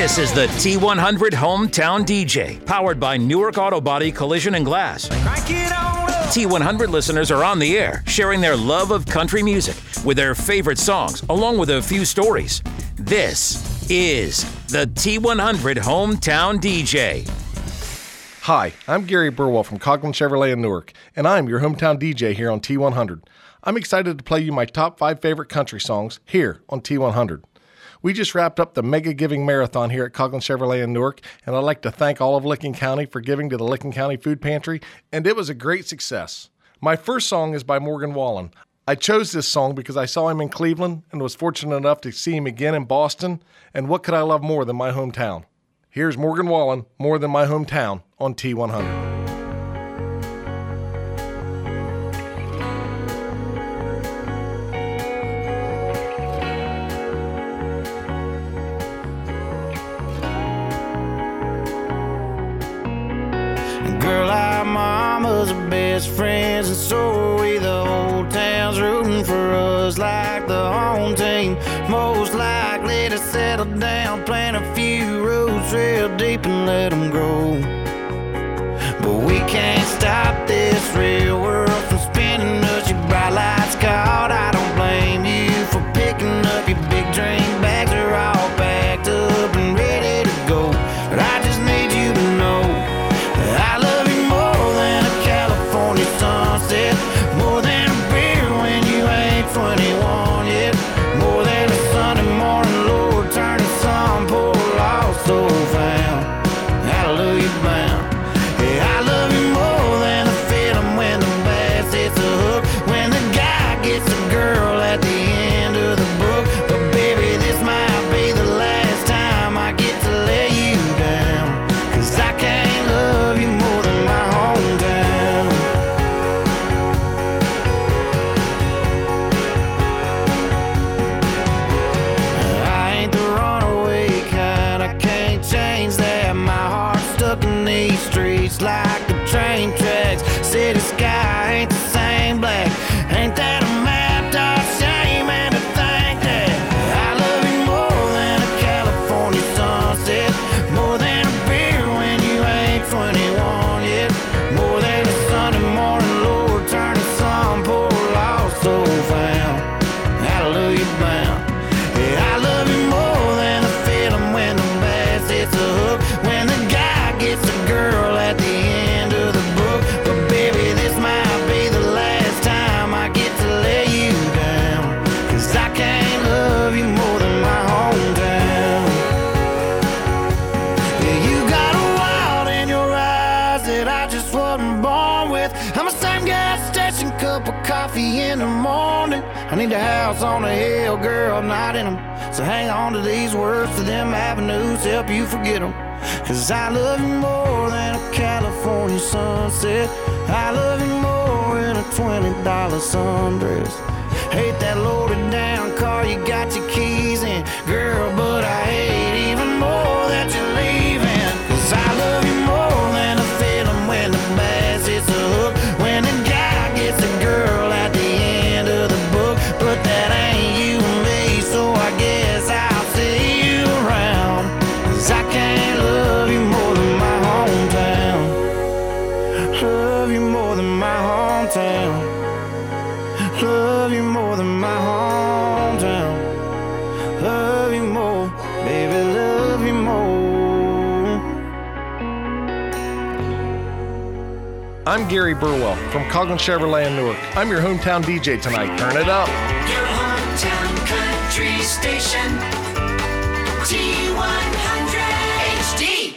This is the T100 Hometown DJ, powered by Newark Auto Body Collision and Glass. T100 listeners are on the air, sharing their love of country music with their favorite songs, along with a few stories. This is the T100 Hometown DJ. Hi, I'm Gary Burwell from Coughlin Chevrolet in Newark, and I'm your hometown DJ here on T100. I'm excited to play you my top 5 favorite country songs here on T100. We just wrapped up the Mega Giving Marathon here at Coughlin Chevrolet in Newark, and I'd like to thank all of Licking County for giving to the Licking County Food Pantry, and it was a great success. My first song is by Morgan Wallen. I chose this song because I saw him in Cleveland and was fortunate enough to see him again in Boston, and what could I love more than my hometown? Here's Morgan Wallen, More Than My Hometown, on T100. Best friends, and so are we. The whole town's rooting for us like the home team. Most likely to settle down, plant a few roots real deep and let them grow. But we can't stop this real world from spinning us. Your bright lights caught, I don't blame you for picking up your big drink bags. Are all packed up and ready to go. But I just need you to know that I love you more than a California sunset, more than a beer when you ain't 21 yet, more than a Sunday morning, Lord, turn the sun, poor lost soul found, hallelujah bound. Yeah, I love you more than the feeling when the bass hits a hook, when the guy gets a girl at the end of the book. But baby, this might be the last time I get to lay you down, 'cause I can't love you more than my hometown. I ain't the runaway kind, I can't change that. My heart's stuck in these streets like the train tracks. City sky ain't the same black, ain't that a map dog shame? And to think that I love you more than a California sunset, more than a beer when you ain't 21 yet, more than a Sunday morning, Lord, turn the sun, poor lost soul found, hallelujah bound. Yeah, I love you more than the feeling when the bass hits a hook, when the guy gets a girl at the end of the book. But baby, this might be the last time I get to lay you down, 'cause I can't love you more than my hometown. Yeah, you got a wild in your eyes that I just wasn't born with. I'm the same gas station, cup of coffee in the morning. I need a house on a hill, girl, not in them. So hang on to these words, to them avenues, help you forget them. 'Cause I love you more than a California sunset, I love you more than a $20 sundress. Hate that loaded down car you got your keys in, girl, but I hate even more that you're leaving. 'Cause I love you more than a feeling when the bass hits a hook, when the guy gets a girl at the end of the book. But that ain't you and me, so I guess I'll see you around, 'cause I can't love you more than my hometown. Love you more than my hometown. Love you more than my hometown. Love you more, baby, love you more. I'm Gary Burwell from Coughlin Chevrolet in Newark. I'm your hometown DJ tonight. Turn it up. Your hometown country station, T100 HD.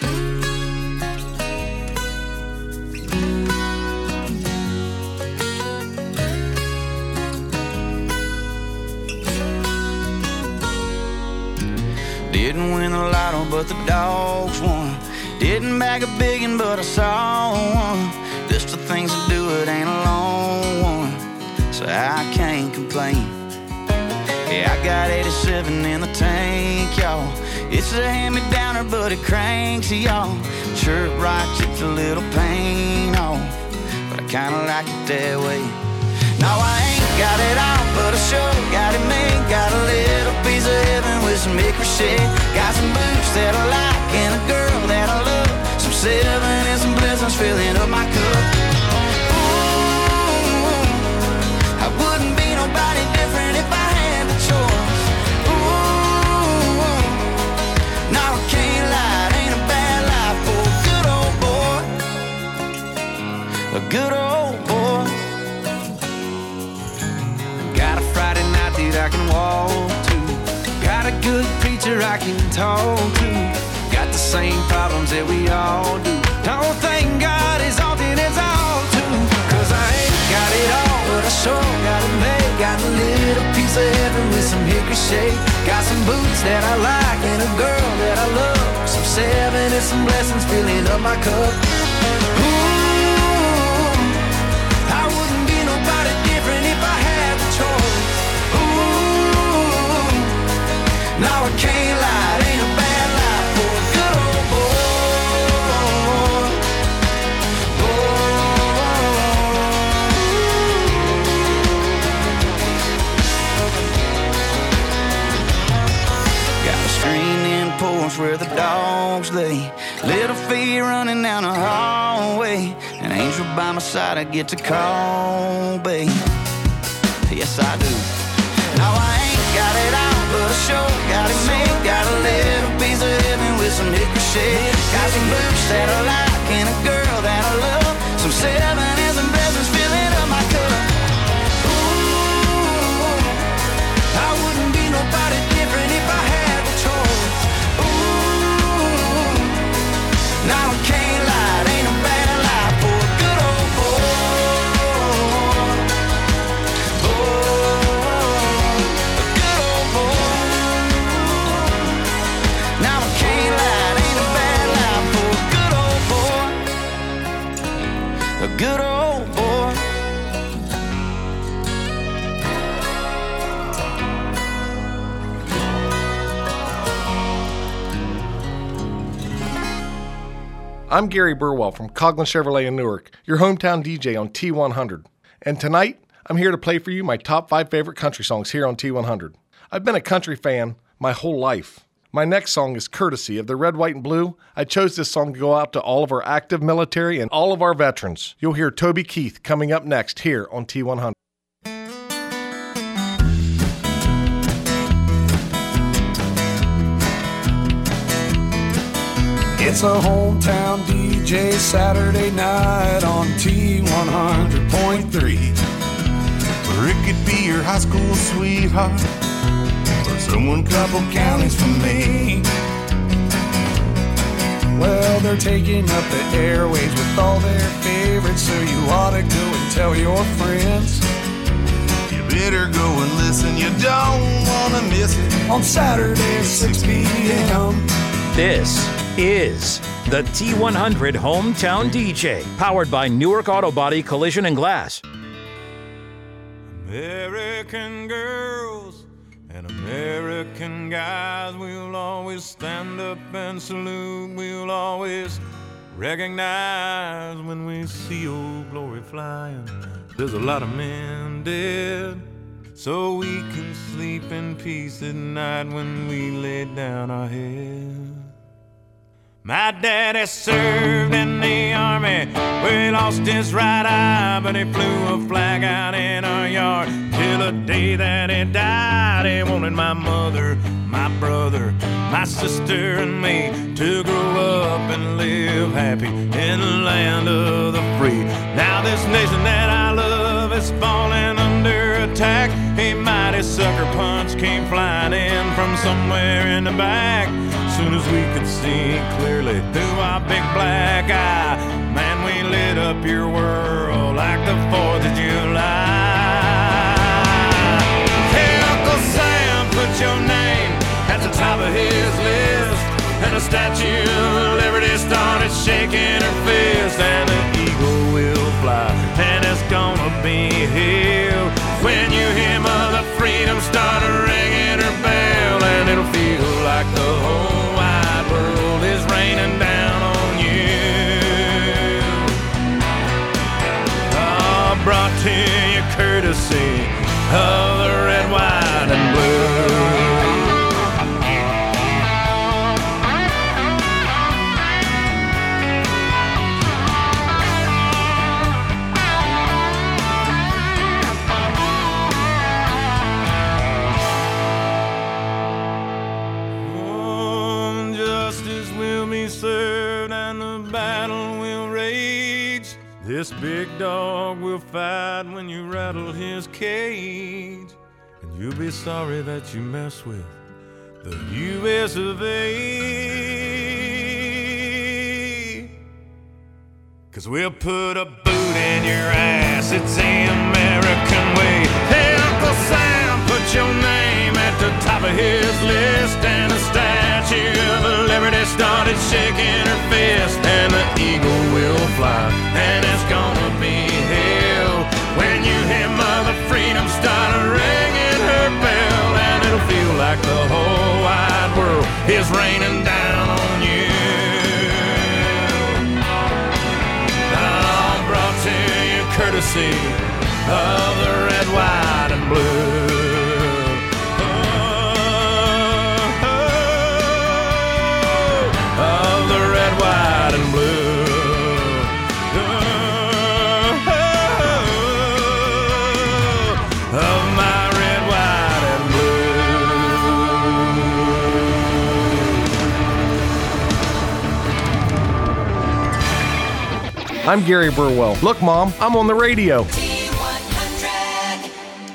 Didn't win the lotto, but the dogs won. Didn't bag a biggin', but I saw one. Just the things to do, it ain't a long one, so I can't complain. Yeah, I got 87 in the tank, y'all. It's a hand-me-downer, but it cranks, y'all. Sure, it rocks, it's a little pain off, but I kinda like it that way. No, I ain't got it all, but I sure got it made. Got a little piece of heaven with some hickory shit. Got some boots that I like. good preacher I can talk to. Got the same problems that we all do. Don't thank God as often as I ought to. Cause I ain't got it all, but I sure got it made. Got a little piece of heaven with some hickory shade. Got some boots that I like and a girl that I love. Some seven and some blessings filling up my cup. Ooh, I wouldn't be nobody different if I had the choice. Ooh, no, I can't lie, it ain't a bad life for a good old boy. Got a screen-in porch where the dogs lay. Little feet running down the hallway. An angel by my side I get to call, babe. Yes, I do. No, I ain't got it all, but I sure got it made. Got a little piece of heaven with some hickory shade. Got some boots that I like and a girl that I love. Some seven and some blessings filling up my cup. Ooh, I wouldn't be nobody different if I had the choice. Ooh, now I can't lie, it ain't a bad life for a good old boy. A good old boy. I'm Gary Burwell from Coghlan Chevrolet in Newark, your hometown DJ on T100. And tonight, I'm here to play for you my top 5 favorite country songs here on T100. I've been a country fan my whole life. My next song is courtesy of the Red, White, and Blue. I chose this song to go out to all of our active military and all of our veterans. You'll hear Toby Keith coming up next here on T100. It's a hometown DJ Saturday night on T100.3. Or it could be your high school sweetheart, or someone couple counties from me. Well, they're taking up the airwaves with all their favorites, so you ought to go and tell your friends. You better go and listen, you don't want to miss it. On Saturday at 6 p.m. This is the T100 Hometown DJ, powered by Newark Auto Body Collision and Glass. American girls and American guys, we'll always stand up and salute. We'll always recognize when we see old glory flying. There's a lot of men dead, so we can sleep in peace at night when we lay down our head. My daddy served in the army, where he lost his right eye, but he flew a flag out in our yard till the day that he died. He wanted my mother, my brother, my sister, and me to grow up and live happy in the land of the free. Now this nation that I love is falling under attack. A mighty sucker punch came flying in from somewhere in the back. Soon as we could see clearly through our big black eye, man, we lit up your world like the 4th of July. Hey, Uncle Sam, put your name at the top of his list, and the Statue of Liberty started shaking her fist, and the eagle will fly, and it's gonna be here when you hear Mother Freedom start ringing her bell, and it'll feel like the whole wide world is raining down on you. Oh, brought to you courtesy of the red, white, and blue. Served and the battle will rage. This big dog will fight when you rattle his cage, and you'll be sorry that you mess with the US of A. 'Cause we'll put a boot in your ass, it's the American way. Hey, Uncle Sam, put your name at the top of his list, and the Statue of Liberty started shaking her fist, and the eagle will fly, and it's gonna be hell when you hear Mother Freedom start ringing her bell, and it'll feel like the whole wide world is raining down on you. Courtesy of the red, white, and blue. Of the red, white, and blue. Of my red, white, and blue. I'm Gary Burwell. Look, Mom, I'm on the radio. T100.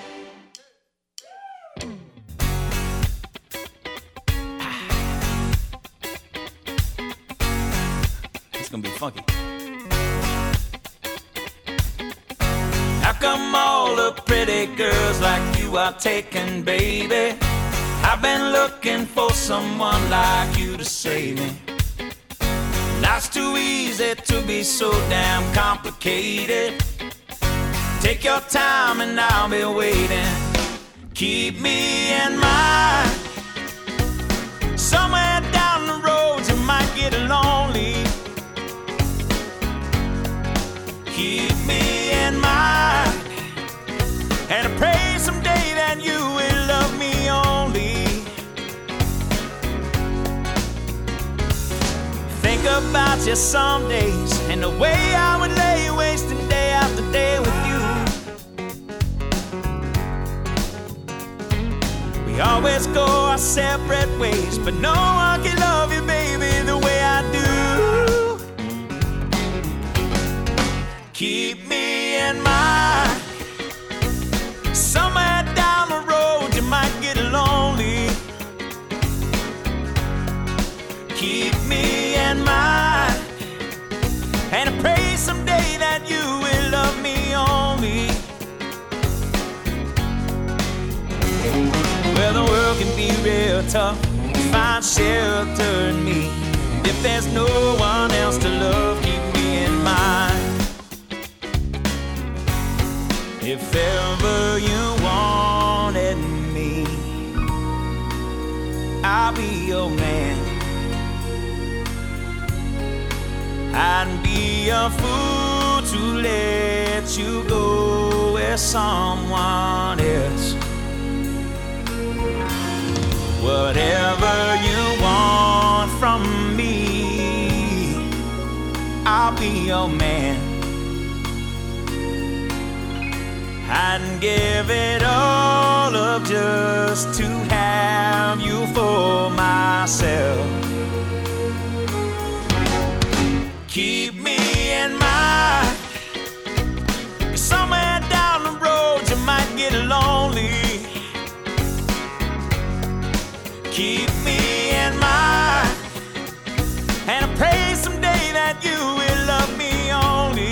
It's gonna be funky. How come all the pretty girls like you are taken, baby? I've been looking for someone like you to save me. Life's too easy to be so damn complicated. Take your time and I'll be waiting. Keep me in mind. Somewhere down the road you might get lonely. Keep me in mind. And I pray someday that you will love me only. Think about you some days and the way I would lay wasting day after day with you. We always go our separate ways, but no one can love you, baby, the way I do. Keep me in mind. Somewhere down the road you might get lonely. Keep me in mind. And I pray someday that you will love me only. Well, the world can be real tough. Find shelter in me. If there's no one else to love, keep me in mind. If ever you wanted me, I'll be your man. I'd be a fool to let you go with someone else. Whatever you want from me, I'll be your man. I'd give it all up just to have you for myself. Keep me in mind. Somewhere down the road you might get lonely. Keep me in mind. And I pray someday that you will love me only.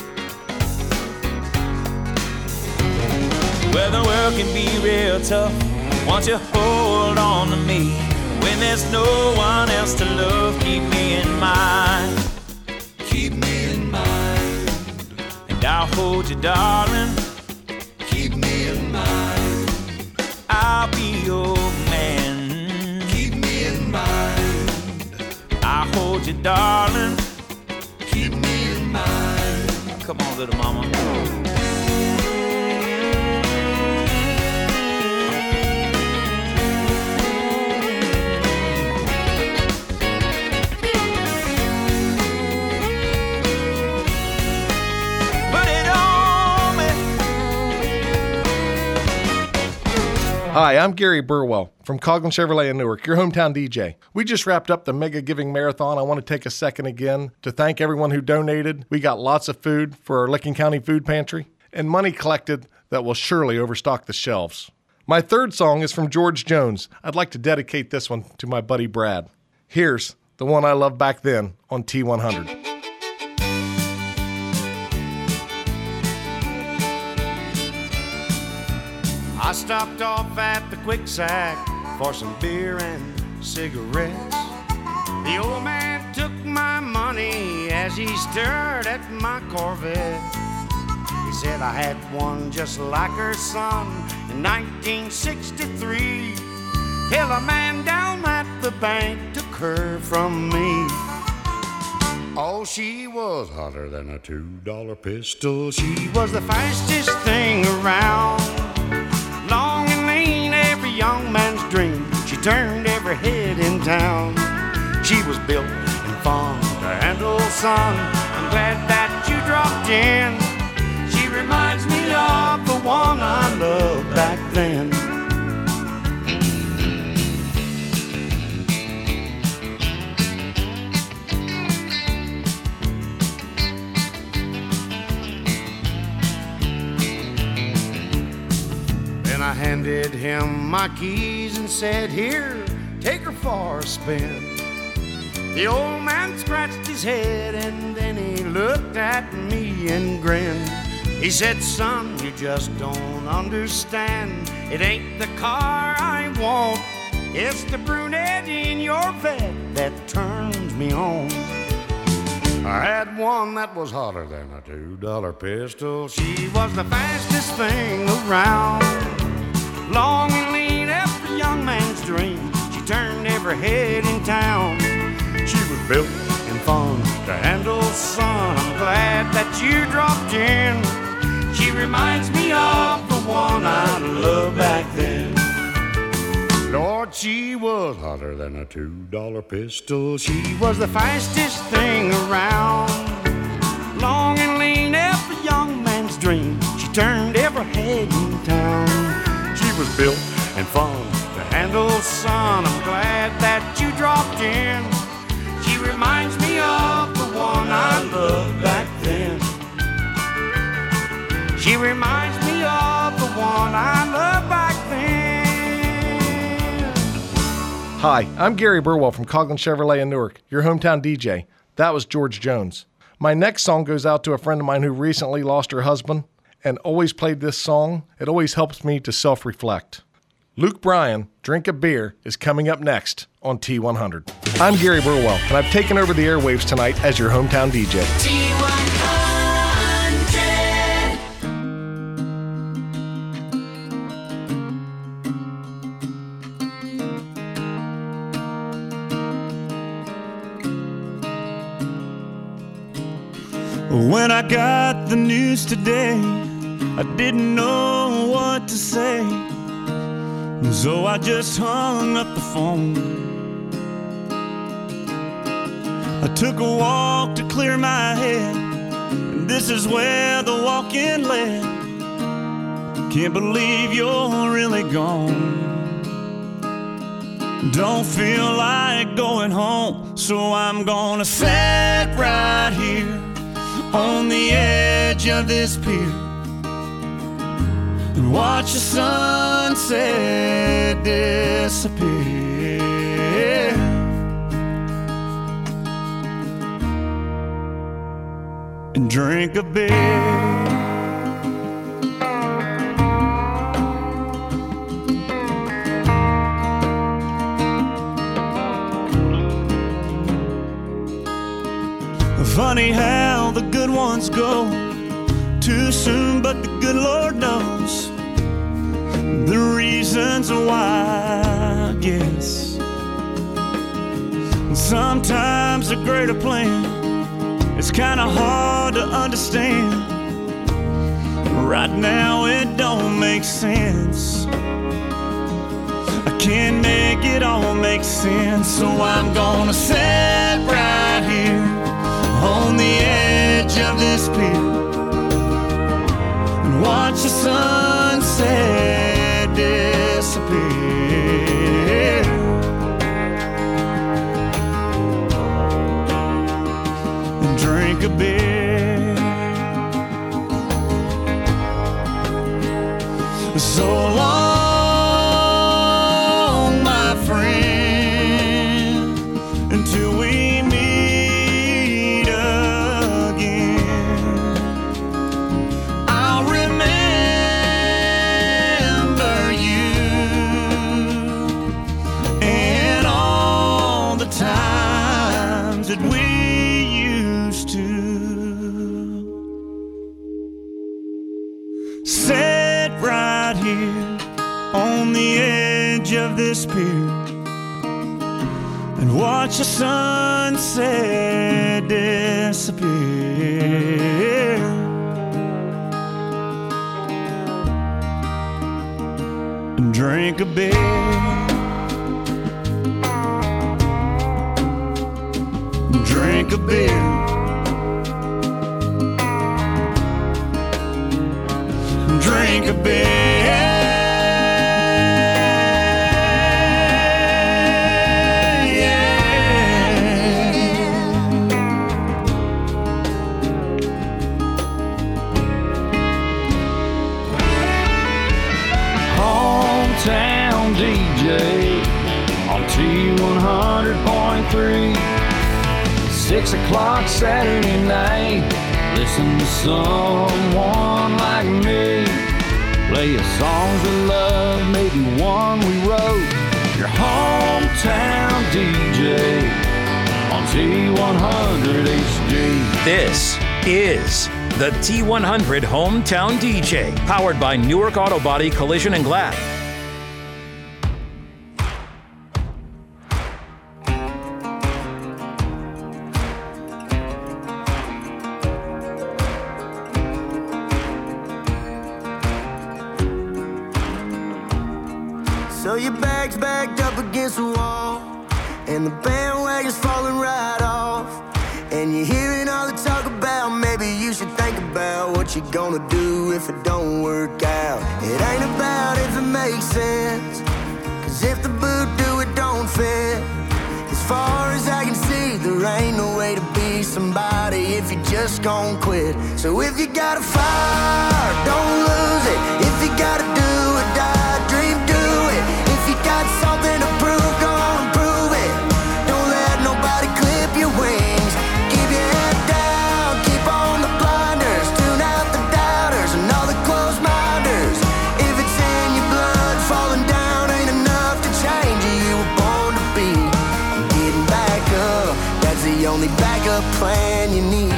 Well, the world can be real tough. Won't you hold on to me? When there's no one else to love, keep me in mind. Keep me in mind. And I'll hold you, darling. Keep me in mind. I'll be your man. Keep me in mind. I'll hold you, darling. Keep me in mind. Come on, little mama. Hi, I'm Gary Burwell from Coghlan Chevrolet in Newark, your hometown DJ. We just wrapped up the Mega Giving Marathon. I want to take a second again to thank everyone who donated. We got lots of food for our Licking County Food Pantry and money collected that will surely overstock the shelves. My third song is from George Jones. I'd like to dedicate this one to my buddy Brad. Here's the one I loved back then on T100. I stopped off at the Quick Sack for some beer and cigarettes. The old man took my money as he stared at my Corvette. He said I had one just like her son in 1963, till a man down at the bank took her from me. Oh, she was hotter than a $2 pistol. She was the fastest thing around. Long and lean, every young man's dream. She turned every head in town. She was built and fun to handle, son. I'm glad that you dropped in. She reminds me of the one I loved back then. Then I handed him my keys and said, here, take her for a spin. The old man scratched his head and then he looked at me and grinned. He said, son, you just don't understand. It ain't the car I want, it's the brunette in your bed that turns me on. I had one that was hotter than a $2 pistol. She was the fastest thing around. Long and lean, every young man's dream. She turned every head in town. She was built and fun to handle, son. I'm glad that you dropped in. She reminds me of the one I loved back then. Lord, she was hotter than a $2 pistol. She was the fastest thing around. Long and lean, every young man's dream. She turned every head in town. She was built and fun to handle, son. I'm glad that you dropped in. She reminds me of the one I loved back then. She reminds me of the one I loved back then. Hi, I'm Gary Burwell from Coughlin Chevrolet in Newark, your hometown DJ. That was George Jones. My next song goes out to a friend of mine who recently lost her husband and always played this song. It always helps me to self-reflect. Luke Bryan, Drink a Beer, is coming up next on T100. I'm Gary Burwell, and I've taken over the airwaves tonight as your hometown DJ. T100. When I got the news today, I didn't know what to say, so I just hung up the phone. I took a walk to clear my head, and this is where the walk-in led. Can't believe you're really gone. Don't feel like going home, so I'm gonna sit right here on the edge of this pier and watch the sunset disappear. And drink a beer. Funny how the good ones go too soon, but the good Lord knows the reasons why, I guess. Sometimes a greater plan is kinda hard to understand. Right now it don't make sense. I can't make it all make sense, so I'm gonna sit right here on the edge of this pier and watch the sunset disappear. And drink a beer. So long till we meet again. I'll remember you and all the times that we used to. Sit right here on the edge of this pier and watch the sunset disappear. And drink a beer. Drink a beer. Drink a beer. Hometown DJ on T100.3. 6 o'clock Saturday night. Listen to someone like me play us songs of love, maybe one we wrote. Your hometown DJ on T100 HD. This is the T100 Hometown DJ, powered by Newark Auto Body Collision and Glass. So your bag's backed up against the wall, and the bandwagon's falling right off. And you're hearing all the talk about maybe you should think about what you're gonna do if it don't work out. It ain't about if it makes sense, 'cause if the boot do, it don't fit. As far as I can see, there ain't no way to be somebody if you just gon' quit. So if you got a fire, don't lose it. If you gotta do or die, dream, do it. If you got something to prove, go on and prove it. Don't let nobody clip your wings. Keep your head down, keep on the blinders. Tune out the doubters and all the closed minders. If it's in your blood, falling down ain't enough to change you. You were born to be. And getting back up, that's the only backup plan you need.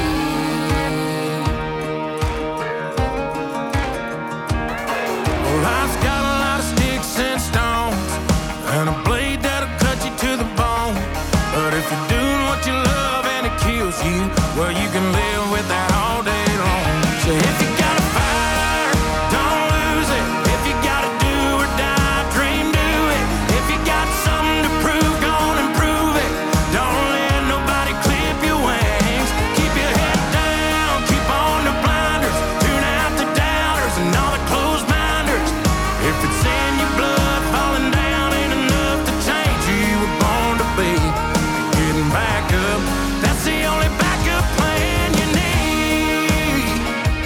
Life's got a lot of sticks and stones, and a blade that'll cut you to the bone. But if you're doing what you love and it kills you, well, you can live with that all day long. So if you got a fire, don't lose it. If you gotta do or die, dream, do it. If you got something to prove, go on and prove it. Don't let nobody clip your wings. Keep your head down, keep on the blinders. Tune out the doubters and all the closed minders. If it's in your blood, falling down ain't enough to change who you were born to be. Getting back up, that's the only backup plan you need.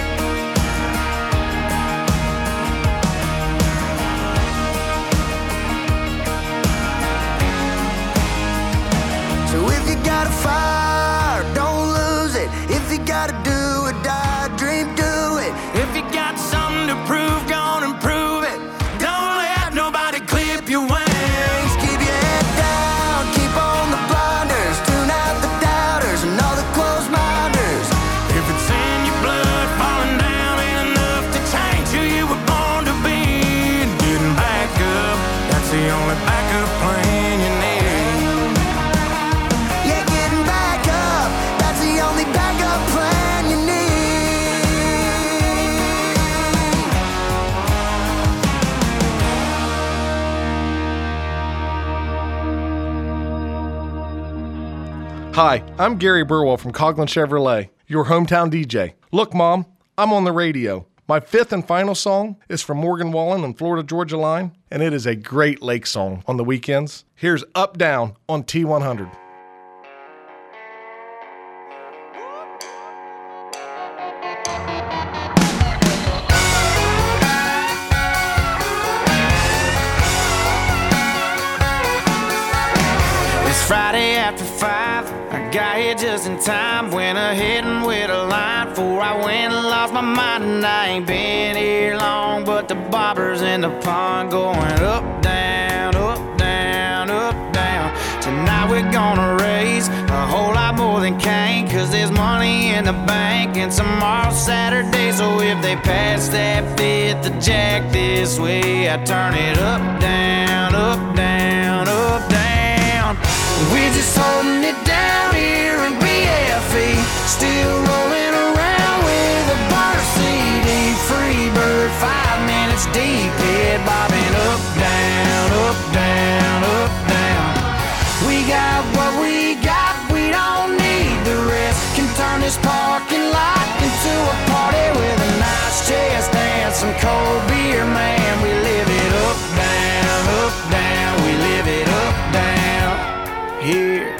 So if you got a fire, don't lose it. If you gotta do or die, dream, do it. If you got something to prove, go on and prove it. Don't let nobody clip your wings. Keep your head down, keep on the blinders. Tune out the doubters and all the closed minders. If it's in your blood, falling down ain't enough to change who you were born to be. And getting back up, that's the only backup plan you need. Yeah, getting back up, that's the only backup plan you need. Hi, I'm Gary Burwell from Coghlan Chevrolet, your hometown DJ. Look, Mom, I'm on the radio. My fifth and final song is from Morgan Wallen and Florida Georgia Line, and it is a great lake song on the weekends. Here's Up Down on T100. It's Friday after 5. just in time. Went ahead and with a line before I went and lost my mind. And I ain't been here long, but the bobbers in the pond going up, down, up, down, up, down. Tonight we're gonna raise a whole lot more than Cain, 'cause there's money in the bank and tomorrow's Saturday. So if they pass that fifth of Jack this way, I turn it up, down, up, down, up, down. We're just holding it down here in BFE, still rolling around with a bar CD. Free bird, 5 minutes deep, head bobbing up, down, up, down, up, down. We got what we got, we don't need the rest. Can turn this parking lot into a party with a nice chest and some cold beer, man. We live it up, down, we live it up, down here.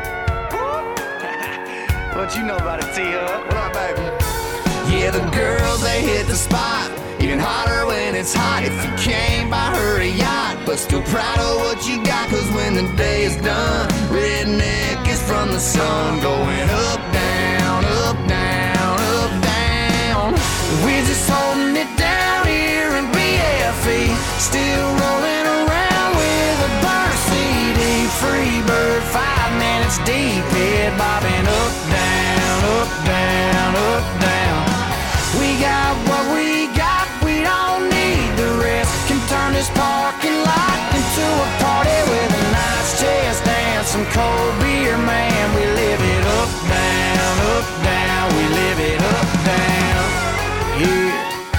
What you know about it, T-Hub? What up, baby? Yeah, the girls, they hit the spot. Even hotter when it's hot. If you came by her a yacht, but still proud of what you got. 'Cause when the day is done, redneck is from the sun. Going up, down, up, down, up, down. We're just holding it down here in BFE, still rolling around with a burn CD. Free bird, 5 minutes deep, head bobbing up, down, up, down, up, down. We got what we got, we don't need the rest. Can turn this parking lot into a party with a nice chest and some cold beer, man. We live it up, down, we live it up, down here.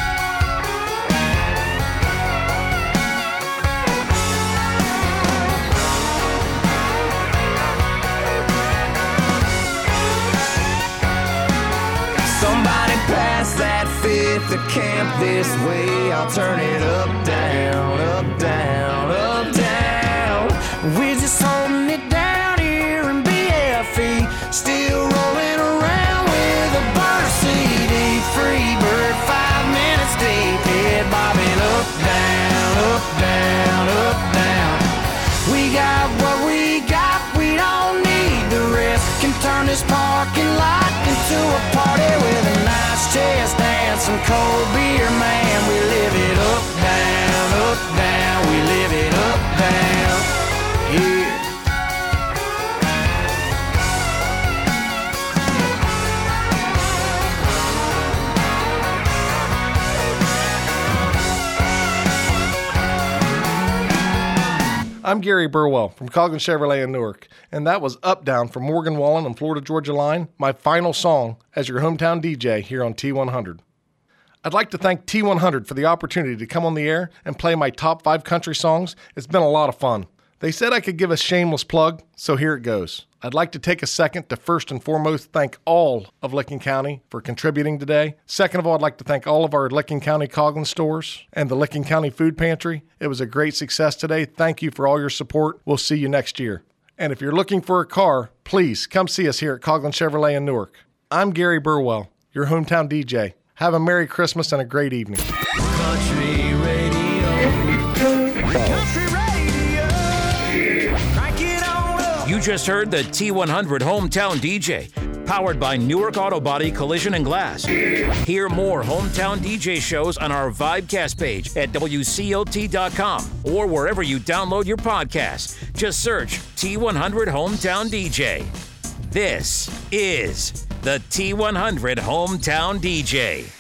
Somebody pass that fifth of camp this way. I'll turn it up, down, up, down, up, down. We're just holding it down here in BFE, still rolling around with a burn CD. Free bird, 5 minutes deep, head bobbing up, down, up, down, up, down. We got what we got, we don't need the rest. Can turn this parking lot into a party with a nice chest and some cold beer, man. We live it up, down, we live it up, down here. I'm Gary Burwell from Coghlan Chevrolet in Newark, and that was Up Down from Morgan Wallen on Florida Georgia Line, my final song as your hometown DJ here on T100. I'd like to thank T100 for the opportunity to come on the air and play my top 5 country songs. It's been a lot of fun. They said I could give a shameless plug, so here it goes. I'd like to take a second to first and foremost thank all of Licking County for contributing today. Second of all, I'd like to thank all of our Licking County Coghlan stores and the Licking County Food Pantry. It was a great success today. Thank you for all your support. We'll see you next year. And if you're looking for a car, please come see us here at Coghlan Chevrolet in Newark. I'm Gary Burwell, your hometown DJ. Have a Merry Christmas and a great evening. Country radio. Country radio. Crank it on up. You just heard the T100 Hometown DJ, powered by Newark Auto Body Collision and Glass. Hear more Hometown DJ shows on our Vibecast page at WCOT.com or wherever you download your podcast. Just search T100 Hometown DJ. This is the T100 Hometown DJ.